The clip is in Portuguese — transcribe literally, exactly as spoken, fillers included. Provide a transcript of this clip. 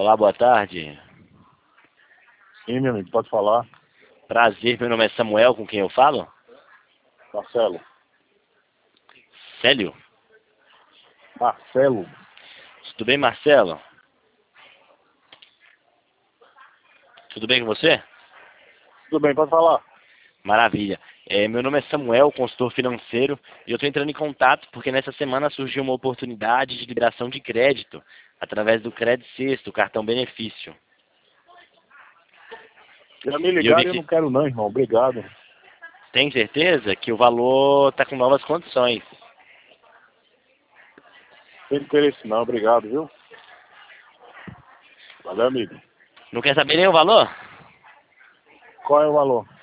Olá, boa tarde. Sim, meu amigo, pode falar. Prazer, meu nome é Samuel, com quem eu falo? Marcelo. Célio? Marcelo. Tudo bem, Marcelo? Tudo bem com você? Tudo bem, pode falar. Maravilha. É, meu nome é Samuel, consultor financeiro, e eu estou entrando em contato porque nessa semana surgiu uma oportunidade de liberação de crédito através do Crédito Sexto, cartão benefício. Já me E eu vi ligaram e eu que não quero não, irmão. Obrigado. tem certeza que o valor está com novas condições. Sem interesse não, obrigado, viu? Valeu, amigo. Não quer saber nem o valor? Qual é o valor?